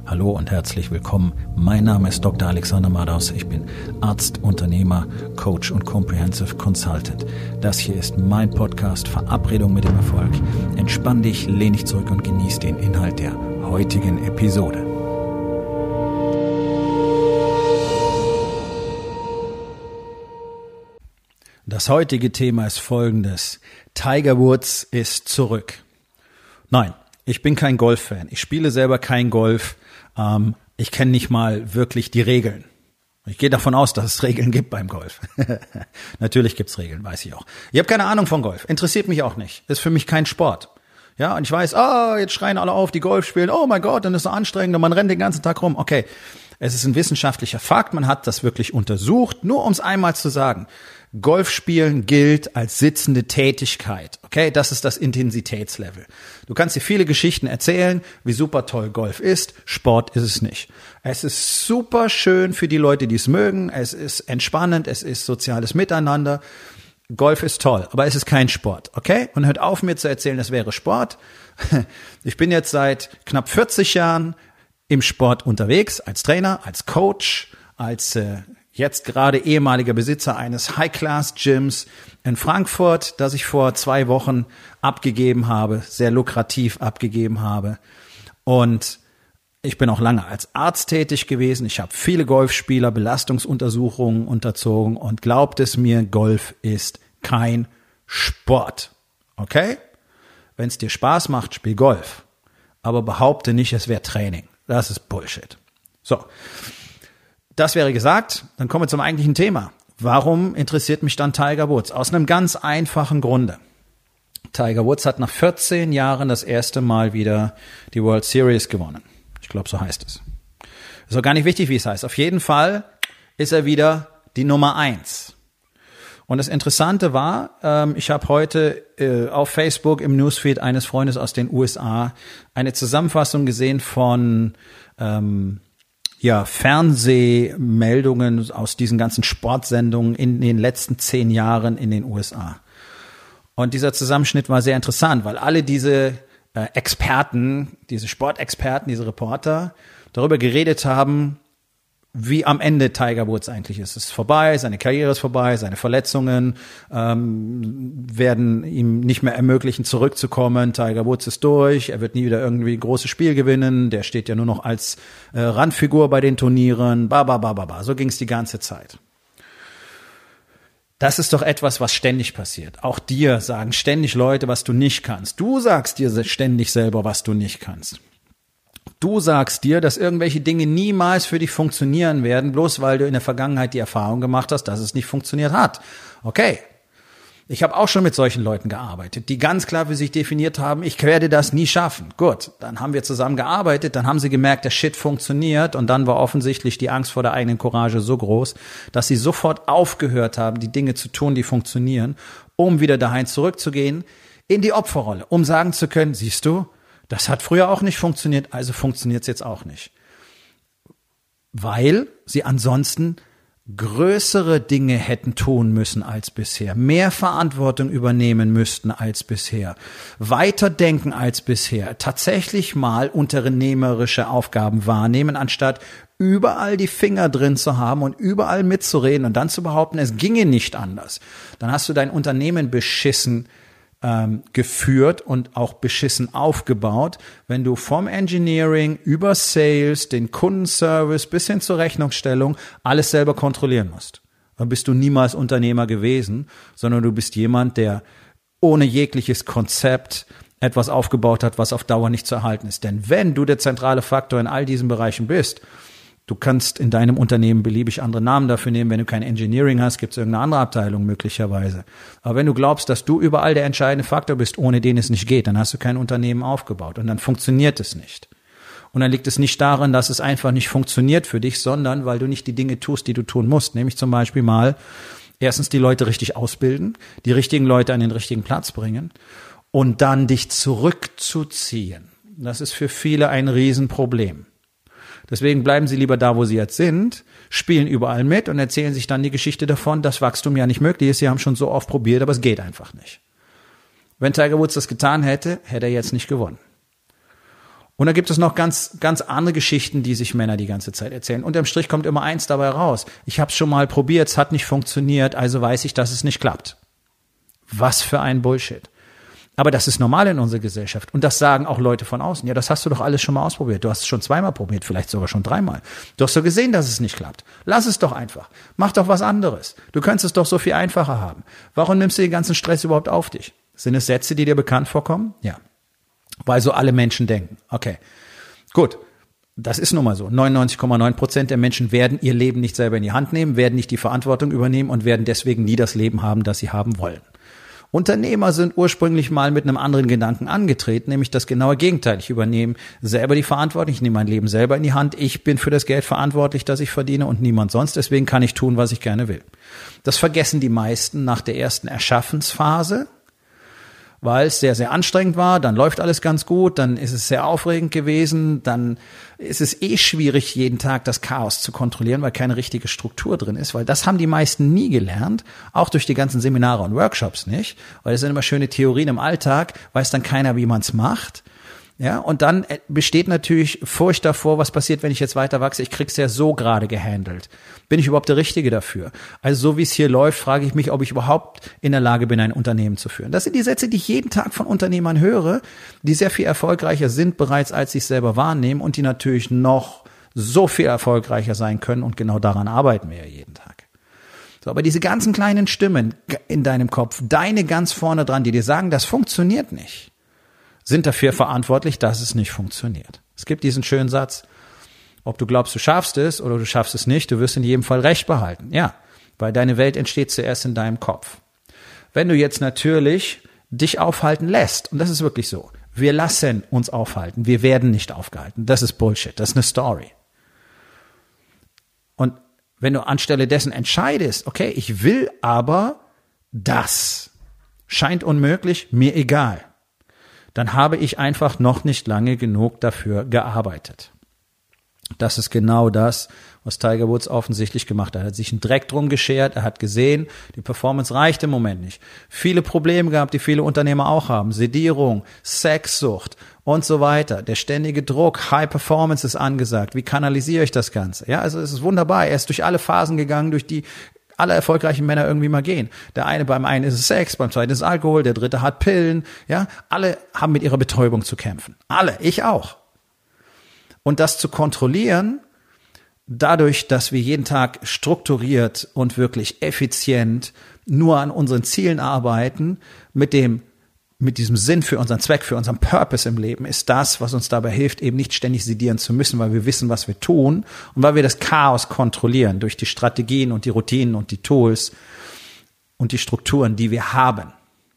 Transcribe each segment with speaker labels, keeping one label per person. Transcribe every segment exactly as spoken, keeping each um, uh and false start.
Speaker 1: Hallo und herzlich willkommen. Mein Name ist Doktor Alexander Madaus. Ich bin Arzt, Unternehmer, Coach und Comprehensive Consultant. Das hier ist mein Podcast Verabredung mit dem Erfolg. Entspann dich, lehn dich zurück und genieß den Inhalt der heutigen Episode. Das heutige Thema ist folgendes. Tiger Woods ist zurück. Nein, ich bin kein Golf-Fan. Ich spiele selber kein Golf. Ähm, ich kenne nicht mal wirklich die Regeln. Ich gehe davon aus, dass es Regeln gibt beim Golf. Natürlich gibt's Regeln, weiß ich auch. Ich habe keine Ahnung von Golf. Interessiert mich auch nicht. Ist für mich kein Sport. Ja, und ich weiß, ah, oh, jetzt schreien alle auf, die Golf spielen. Oh mein Gott, dann ist es so anstrengend und man rennt den ganzen Tag rum. Okay, es ist ein wissenschaftlicher Fakt. Man hat das wirklich untersucht. Nur um es einmal zu sagen. Golf spielen gilt als sitzende Tätigkeit. Okay, das ist das Intensitätslevel. Du kannst dir viele Geschichten erzählen, wie super toll Golf ist. Sport ist es nicht. Es ist super schön für die Leute, die es mögen. Es ist entspannend. Es ist soziales Miteinander. Golf ist toll, aber es ist kein Sport. Okay? Und hört auf, mir zu erzählen, das wäre Sport. Ich bin jetzt seit knapp vierzig Jahren im Sport unterwegs, als Trainer, als Coach, als äh, jetzt gerade ehemaliger Besitzer eines High-Class-Gyms in Frankfurt, das ich vor zwei Wochen abgegeben habe, sehr lukrativ abgegeben habe. Und ich bin auch lange als Arzt tätig gewesen. Ich habe viele Golfspieler Belastungsuntersuchungen unterzogen und glaubt es mir, Golf ist kein Sport. Okay? Wenn es dir Spaß macht, spiel Golf. Aber behaupte nicht, es wäre Training. Das ist Bullshit. So. Das wäre gesagt, dann kommen wir zum eigentlichen Thema. Warum interessiert mich dann Tiger Woods? Aus einem ganz einfachen Grunde. Tiger Woods hat nach vierzehn Jahren das erste Mal wieder die World Series gewonnen. Ich glaube, so heißt es. Ist auch gar nicht wichtig, wie es heißt. Auf jeden Fall ist er wieder die Nummer eins. Und das Interessante war, ähm, ich habe heute äh, auf Facebook im Newsfeed eines Freundes aus den U S A eine Zusammenfassung gesehen von ähm, ja, Fernsehmeldungen aus diesen ganzen Sportsendungen in den letzten zehn Jahren in den U S A. Und dieser Zusammenschnitt war sehr interessant, weil alle diese äh, Experten, diese Sportexperten, diese Reporter darüber geredet haben, wie am Ende Tiger Woods eigentlich ist. Es ist vorbei, seine Karriere ist vorbei, seine Verletzungen ähm, werden ihm nicht mehr ermöglichen, zurückzukommen. Tiger Woods ist durch, er wird nie wieder irgendwie ein großes Spiel gewinnen, der steht ja nur noch als äh, Randfigur bei den Turnieren, ba, ba, ba, ba, ba. So ging es die ganze Zeit. Das ist doch etwas, was ständig passiert. Auch dir sagen ständig Leute, was du nicht kannst. Du sagst dir ständig selber, was du nicht kannst. Du sagst dir, dass irgendwelche Dinge niemals für dich funktionieren werden, bloß weil du in der Vergangenheit die Erfahrung gemacht hast, dass es nicht funktioniert hat. Okay, ich habe auch schon mit solchen Leuten gearbeitet, die ganz klar für sich definiert haben, ich werde das nie schaffen. Gut, dann haben wir zusammen gearbeitet, dann haben sie gemerkt, der Shit funktioniert und dann war offensichtlich die Angst vor der eigenen Courage so groß, dass sie sofort aufgehört haben, die Dinge zu tun, die funktionieren, um wieder dahin zurückzugehen in die Opferrolle, um sagen zu können, siehst du, das hat früher auch nicht funktioniert, also funktioniert es jetzt auch nicht. Weil sie ansonsten größere Dinge hätten tun müssen als bisher, mehr Verantwortung übernehmen müssten als bisher, weiter denken als bisher, tatsächlich mal unternehmerische Aufgaben wahrnehmen, anstatt überall die Finger drin zu haben und überall mitzureden und dann zu behaupten, es ginge nicht anders. Dann hast du dein Unternehmen beschissen Ähm, geführt und auch beschissen aufgebaut, wenn du vom Engineering über Sales, den Kundenservice bis hin zur Rechnungsstellung alles selber kontrollieren musst. Dann bist du niemals Unternehmer gewesen, sondern du bist jemand, der ohne jegliches Konzept etwas aufgebaut hat, was auf Dauer nicht zu erhalten ist. Denn wenn du der zentrale Faktor in all diesen Bereichen bist, du kannst in deinem Unternehmen beliebig andere Namen dafür nehmen. Wenn du kein Engineering hast, gibt es irgendeine andere Abteilung möglicherweise. Aber wenn du glaubst, dass du überall der entscheidende Faktor bist, ohne den es nicht geht, dann hast du kein Unternehmen aufgebaut und dann funktioniert es nicht. Und dann liegt es nicht daran, dass es einfach nicht funktioniert für dich, sondern weil du nicht die Dinge tust, die du tun musst. Nämlich zum Beispiel mal erstens die Leute richtig ausbilden, die richtigen Leute an den richtigen Platz bringen und dann dich zurückzuziehen. Das ist für viele ein Riesenproblem. Deswegen bleiben sie lieber da, wo sie jetzt sind, spielen überall mit und erzählen sich dann die Geschichte davon, dass Wachstum ja nicht möglich ist. Sie haben schon so oft probiert, aber es geht einfach nicht. Wenn Tiger Woods das getan hätte, hätte er jetzt nicht gewonnen. Und dann gibt es noch ganz, ganz andere Geschichten, die sich Männer die ganze Zeit erzählen. Unterm Strich kommt immer eins dabei raus. Ich habe es schon mal probiert, es hat nicht funktioniert, also weiß ich, dass es nicht klappt. Was für ein Bullshit. Aber das ist normal in unserer Gesellschaft. Und das sagen auch Leute von außen. Ja, das hast du doch alles schon mal ausprobiert. Du hast es schon zweimal probiert, vielleicht sogar schon dreimal. Du hast doch gesehen, dass es nicht klappt. Lass es doch einfach. Mach doch was anderes. Du könntest es doch so viel einfacher haben. Warum nimmst du den ganzen Stress überhaupt auf dich? Sind es Sätze, die dir bekannt vorkommen? Ja. Weil so alle Menschen denken. Okay, gut, das ist nun mal so. neunundneunzig Komma neun Prozent der Menschen werden ihr Leben nicht selber in die Hand nehmen, werden nicht die Verantwortung übernehmen und werden deswegen nie das Leben haben, das sie haben wollen. Unternehmer sind ursprünglich mal mit einem anderen Gedanken angetreten, nämlich das genaue Gegenteil. Ich übernehme selber die Verantwortung, ich nehme mein Leben selber in die Hand, ich bin für das Geld verantwortlich, das ich verdiene und niemand sonst, deswegen kann ich tun, was ich gerne will. Das vergessen die meisten nach der ersten Erschaffensphase, weil es sehr, sehr anstrengend war, dann läuft alles ganz gut, dann ist es sehr aufregend gewesen, dann ist es eh schwierig, jeden Tag das Chaos zu kontrollieren, weil keine richtige Struktur drin ist, weil das haben die meisten nie gelernt, auch durch die ganzen Seminare und Workshops nicht, weil das sind immer schöne Theorien im Alltag, weiß dann keiner, wie man es macht. Ja, und dann besteht natürlich Furcht davor, was passiert, wenn ich jetzt weiter wachse. Ich krieg's ja so gerade gehandelt. Bin ich überhaupt der Richtige dafür? Also so wie es hier läuft, frage ich mich, ob ich überhaupt in der Lage bin, ein Unternehmen zu führen. Das sind die Sätze, die ich jeden Tag von Unternehmern höre, die sehr viel erfolgreicher sind bereits, als sie es selber wahrnehmen und die natürlich noch so viel erfolgreicher sein können. Und genau daran arbeiten wir ja jeden Tag. So, aber diese ganzen kleinen Stimmen in deinem Kopf, deine ganz vorne dran, die dir sagen, das funktioniert nicht, sind dafür verantwortlich, dass es nicht funktioniert. Es gibt diesen schönen Satz, ob du glaubst, du schaffst es oder du schaffst es nicht, du wirst in jedem Fall Recht behalten. Ja, weil deine Welt entsteht zuerst in deinem Kopf. Wenn du jetzt natürlich dich aufhalten lässt, und das ist wirklich so, wir lassen uns aufhalten, wir werden nicht aufgehalten, das ist Bullshit, das ist eine Story. Und wenn du anstelle dessen entscheidest, okay, ich will aber das, scheint unmöglich, mir egal, dann habe ich einfach noch nicht lange genug dafür gearbeitet. Das ist genau das, was Tiger Woods offensichtlich gemacht hat. Er hat sich einen Dreck drum geschert, er hat gesehen, die Performance reicht im Moment nicht. Viele Probleme gehabt, die viele Unternehmer auch haben. Sedierung, Sexsucht und so weiter. Der ständige Druck, High Performance ist angesagt. Wie kanalisiere ich das Ganze? Ja, also es ist wunderbar. Er ist durch alle Phasen gegangen, durch die alle erfolgreichen Männer irgendwie mal gehen. Der eine, beim einen ist es Sex, beim zweiten ist es Alkohol, der dritte hat Pillen, ja. Alle haben mit ihrer Betäubung zu kämpfen. Alle, ich auch. Und das zu kontrollieren, dadurch, dass wir jeden Tag strukturiert und wirklich effizient nur an unseren Zielen arbeiten, mit dem mit diesem Sinn für unseren Zweck, für unseren Purpose im Leben, ist das, was uns dabei hilft, eben nicht ständig sedieren zu müssen, weil wir wissen, was wir tun und weil wir das Chaos kontrollieren durch die Strategien und die Routinen und die Tools und die Strukturen, die wir haben.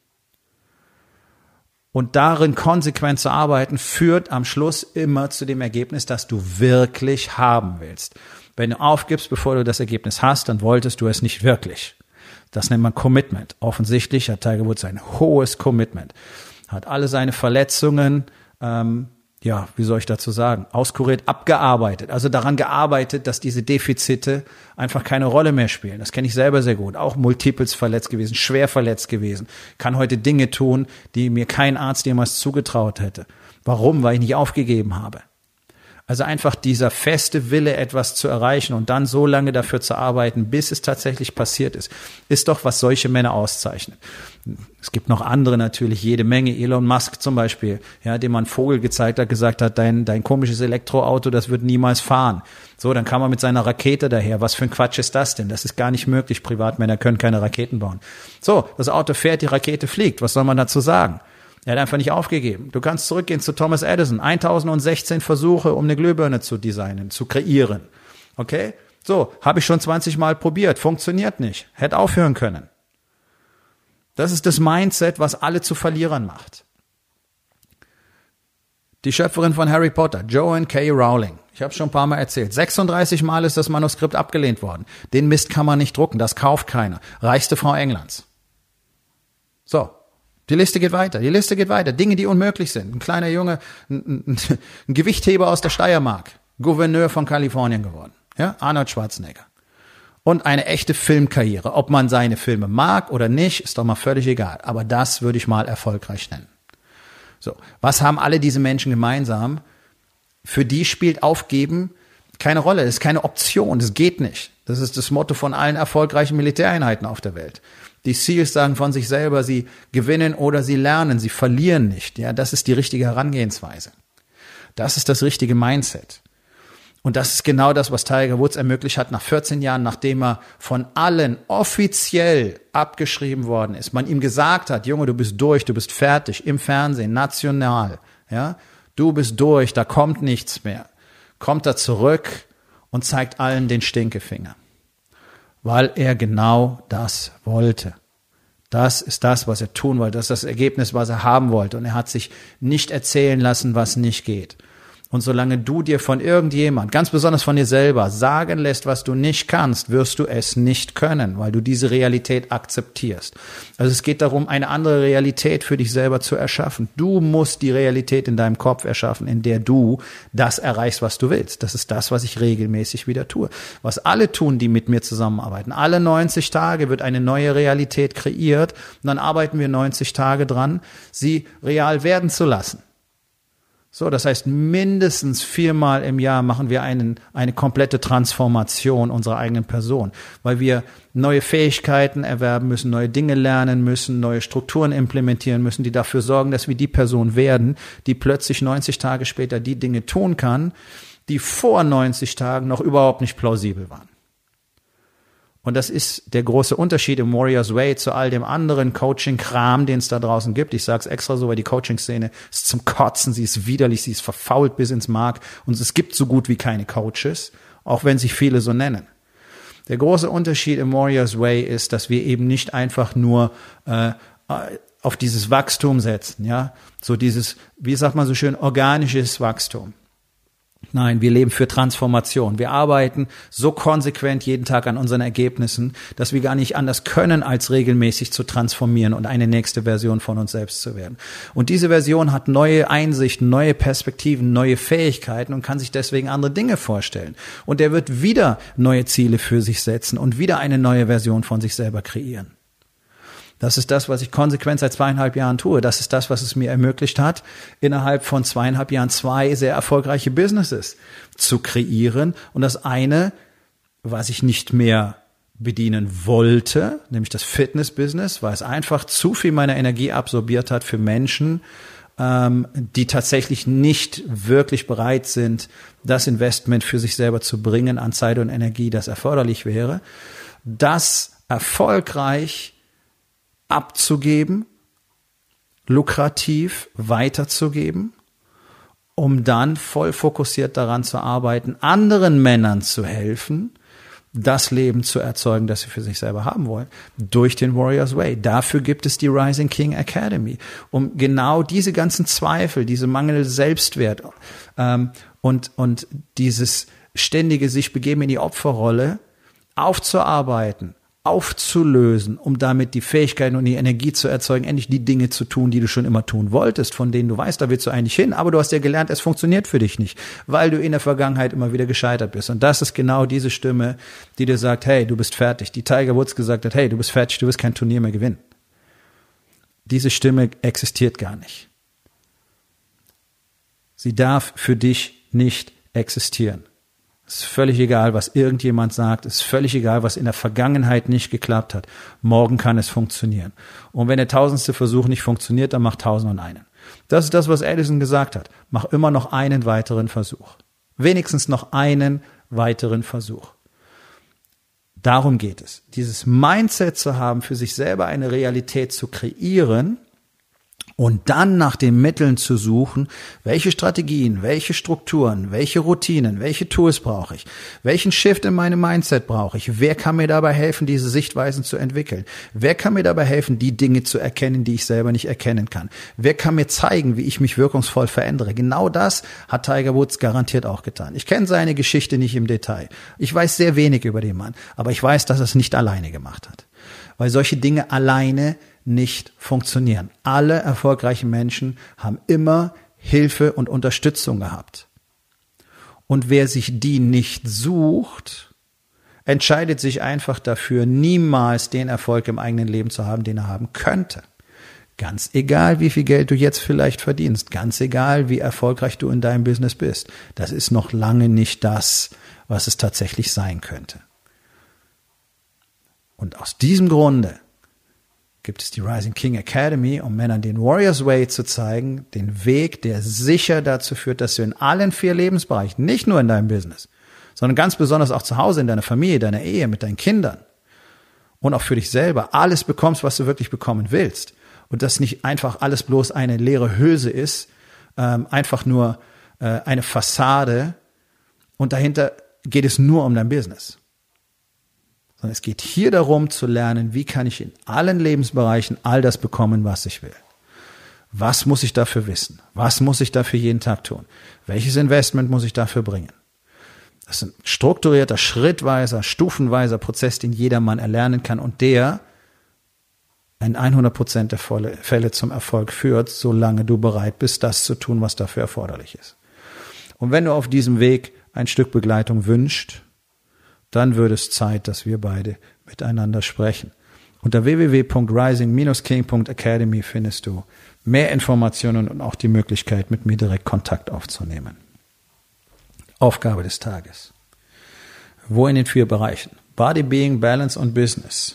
Speaker 1: Und darin konsequent zu arbeiten, führt am Schluss immer zu dem Ergebnis, das du wirklich haben willst. Wenn du aufgibst, bevor du das Ergebnis hast, dann wolltest du es nicht wirklich. Das nennt man Commitment. Offensichtlich hat Tiger Woods ein hohes Commitment. Hat alle seine Verletzungen, ähm, ja, wie soll ich dazu sagen, auskuriert, abgearbeitet. Also daran gearbeitet, dass diese Defizite einfach keine Rolle mehr spielen. Das kenne ich selber sehr gut. Auch multiples verletzt gewesen, schwer verletzt gewesen. Kann heute Dinge tun, die mir kein Arzt jemals zugetraut hätte. Warum? Weil ich nicht aufgegeben habe. Also einfach dieser feste Wille, etwas zu erreichen und dann so lange dafür zu arbeiten, bis es tatsächlich passiert ist, ist doch, was solche Männer auszeichnet. Es gibt noch andere natürlich, jede Menge. Elon Musk zum Beispiel, ja, dem man einen Vogel gezeigt hat, gesagt hat, dein, dein komisches Elektroauto, das wird niemals fahren. So, dann kam er mit seiner Rakete daher. Was für ein Quatsch ist das denn? Das ist gar nicht möglich. Privatmänner können keine Raketen bauen. So, das Auto fährt, die Rakete fliegt. Was soll man dazu sagen? Er hat einfach nicht aufgegeben. Du kannst zurückgehen zu Thomas Edison. tausendsechzehn Versuche, um eine Glühbirne zu designen, zu kreieren. Okay? So, habe ich schon zwanzig Mal probiert. Funktioniert nicht. Hätte aufhören können. Das ist das Mindset, was alle zu Verlierern macht. Die Schöpferin von Harry Potter, Joanne K. Rowling. Ich habe es schon ein paar Mal erzählt. sechsunddreißig Mal ist das Manuskript abgelehnt worden. Den Mist kann man nicht drucken. Das kauft keiner. Reichste Frau Englands. So. Die Liste geht weiter, die Liste geht weiter. Dinge, die unmöglich sind. Ein kleiner Junge, ein, ein, ein Gewichtheber aus der Steiermark, Gouverneur von Kalifornien geworden. Ja, Arnold Schwarzenegger. Und eine echte Filmkarriere. Ob man seine Filme mag oder nicht, ist doch mal völlig egal. Aber das würde ich mal erfolgreich nennen. So, was haben alle diese Menschen gemeinsam? für die spielt Aufgeben keine Rolle, das ist keine Option, das geht nicht. Das ist das Motto von allen erfolgreichen Militäreinheiten auf der Welt. Die SEALs sagen von sich selber, sie gewinnen oder sie lernen, sie verlieren nicht. Ja, das ist die richtige Herangehensweise. Das ist das richtige Mindset. Und das ist genau das, was Tiger Woods ermöglicht hat nach vierzehn Jahren, nachdem er von allen offiziell abgeschrieben worden ist. Man ihm gesagt hat, Junge, du bist durch, du bist fertig, im Fernsehen, national, ja, du bist durch, da kommt nichts mehr. Kommt er zurück und zeigt allen den Stinkefinger. Weil er genau das wollte. Das ist das, was er tun wollte. Das ist das Ergebnis, was er haben wollte. Und er hat sich nicht erzählen lassen, was nicht geht. Und solange du dir von irgendjemand, ganz besonders von dir selber, sagen lässt, was du nicht kannst, wirst du es nicht können, weil du diese Realität akzeptierst. Also es geht darum, eine andere Realität für dich selber zu erschaffen. Du musst die Realität in deinem Kopf erschaffen, in der du das erreichst, was du willst. Das ist das, was ich regelmäßig wieder tue. Was alle tun, die mit mir zusammenarbeiten. Alle neunzig Tage wird eine neue Realität kreiert und dann arbeiten wir neunzig Tage dran, sie real werden zu lassen. So, das heißt, mindestens viermal im Jahr machen wir einen, eine komplette Transformation unserer eigenen Person, weil wir neue Fähigkeiten erwerben müssen, neue Dinge lernen müssen, neue Strukturen implementieren müssen, die dafür sorgen, dass wir die Person werden, die plötzlich neunzig Tage später die Dinge tun kann, die vor neunzig Tagen noch überhaupt nicht plausibel waren. Und das ist der große Unterschied im Warriors Way zu all dem anderen Coaching-Kram, den es da draußen gibt. Ich sage es extra so, weil die Coaching-Szene ist zum Kotzen, sie ist widerlich, sie ist verfault bis ins Mark und es gibt so gut wie keine Coaches, auch wenn sich viele so nennen. Der große Unterschied im Warriors Way ist, dass wir eben nicht einfach nur äh, auf dieses Wachstum setzen, ja, so dieses, wie sagt man so schön, organisches Wachstum. Nein, wir leben für Transformation. Wir arbeiten so konsequent jeden Tag an unseren Ergebnissen, dass wir gar nicht anders können, als regelmäßig zu transformieren und eine nächste Version von uns selbst zu werden. Und diese Version hat neue Einsichten, neue Perspektiven, neue Fähigkeiten und kann sich deswegen andere Dinge vorstellen. Und er wird wieder neue Ziele für sich setzen und wieder eine neue Version von sich selber kreieren. Das ist das, was ich konsequent seit zweieinhalb Jahren tue. Das ist das, was es mir ermöglicht hat, innerhalb von zweieinhalb Jahren zwei sehr erfolgreiche Businesses zu kreieren. Und das eine, was ich nicht mehr bedienen wollte, nämlich das Fitness-Business, weil es einfach zu viel meiner Energie absorbiert hat für Menschen, ähm, die tatsächlich nicht wirklich bereit sind, das Investment für sich selber zu bringen an Zeit und Energie, das erforderlich wäre, das erfolgreich abzugeben, lukrativ weiterzugeben, um dann voll fokussiert daran zu arbeiten, anderen Männern zu helfen, das Leben zu erzeugen, das sie für sich selber haben wollen, durch den Warriors Way. Dafür gibt es die Rising King Academy, um genau diese ganzen Zweifel, diese mangelnde Selbstwert ähm, und, und dieses ständige sich begeben in die Opferrolle aufzuarbeiten, aufzulösen, um damit die Fähigkeiten und die Energie zu erzeugen, endlich die Dinge zu tun, die du schon immer tun wolltest, von denen du weißt, da willst du eigentlich hin, aber du hast ja gelernt, es funktioniert für dich nicht, weil du in der Vergangenheit immer wieder gescheitert bist. Und das ist genau diese Stimme, die dir sagt, hey, du bist fertig. Die Tiger Woods gesagt hat, hey, du bist fertig, du wirst kein Turnier mehr gewinnen. Diese Stimme existiert gar nicht. Sie darf für dich nicht existieren. Es ist völlig egal, was irgendjemand sagt. Es ist völlig egal, was in der Vergangenheit nicht geklappt hat. Morgen kann es funktionieren. Und wenn der tausendste Versuch nicht funktioniert, dann mach tausend und einen. Das ist das, was Edison gesagt hat. Mach immer noch einen weiteren Versuch. Wenigstens noch einen weiteren Versuch. Darum geht es. Dieses Mindset zu haben, für sich selber eine Realität zu kreieren, und dann nach den Mitteln zu suchen, welche Strategien, welche Strukturen, welche Routinen, welche Tools brauche ich, welchen Shift in meinem Mindset brauche ich, wer kann mir dabei helfen, diese Sichtweisen zu entwickeln, wer kann mir dabei helfen, die Dinge zu erkennen, die ich selber nicht erkennen kann, wer kann mir zeigen, wie ich mich wirkungsvoll verändere. Genau das hat Tiger Woods garantiert auch getan. Ich kenne seine Geschichte nicht im Detail. Ich weiß sehr wenig über den Mann, aber ich weiß, dass er es nicht alleine gemacht hat. Weil solche Dinge alleine nicht funktionieren. Alle erfolgreichen Menschen haben immer Hilfe und Unterstützung gehabt. Und wer sich die nicht sucht, entscheidet sich einfach dafür, niemals den Erfolg im eigenen Leben zu haben, den er haben könnte. Ganz egal, wie viel Geld du jetzt vielleicht verdienst, ganz egal, wie erfolgreich du in deinem Business bist, das ist noch lange nicht das, was es tatsächlich sein könnte. Und aus diesem Grunde gibt es die Rising King Academy, um Männern den Warriors Way zu zeigen, den Weg, der sicher dazu führt, dass du in allen vier Lebensbereichen, nicht nur in deinem Business, sondern ganz besonders auch zu Hause, in deiner Familie, deiner Ehe, mit deinen Kindern und auch für dich selber alles bekommst, was du wirklich bekommen willst. Und dass nicht einfach alles bloß eine leere Hülse ist, ähm, einfach nur äh, eine Fassade und dahinter geht es nur um dein Business. Sondern es geht hier darum zu lernen, wie kann ich in allen Lebensbereichen all das bekommen, was ich will. Was muss ich dafür wissen? Was muss ich dafür jeden Tag tun? Welches Investment muss ich dafür bringen? Das ist ein strukturierter, schrittweiser, stufenweiser Prozess, den jedermann erlernen kann und der in hundert Prozent der Fälle zum Erfolg führt, solange du bereit bist, das zu tun, was dafür erforderlich ist. Und wenn du auf diesem Weg ein Stück Begleitung wünschst, dann wird es Zeit, dass wir beide miteinander sprechen. Unter w w w punkt rising dash king punkt academy findest du mehr Informationen und auch die Möglichkeit, mit mir direkt Kontakt aufzunehmen. Aufgabe des Tages. Wo in den vier Bereichen? Body, Being, Balance und Business.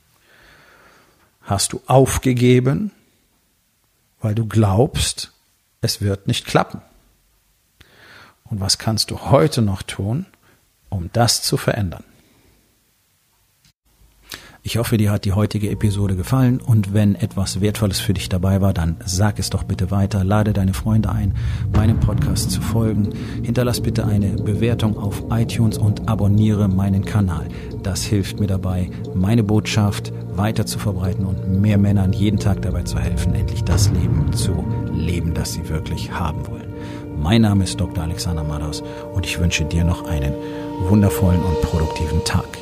Speaker 1: Hast du aufgegeben, weil du glaubst, es wird nicht klappen? Und was kannst du heute noch tun, um das zu verändern? Ich hoffe, dir hat die heutige Episode gefallen und wenn etwas Wertvolles für dich dabei war, dann sag es doch bitte weiter, lade deine Freunde ein, meinem Podcast zu folgen, hinterlass bitte eine Bewertung auf iTunes und abonniere meinen Kanal. Das hilft mir dabei, meine Botschaft weiter zu verbreiten und mehr Männern jeden Tag dabei zu helfen, endlich das Leben zu leben, das sie wirklich haben wollen. Mein Name ist Doktor Alexander Madaus und ich wünsche dir noch einen wundervollen und produktiven Tag.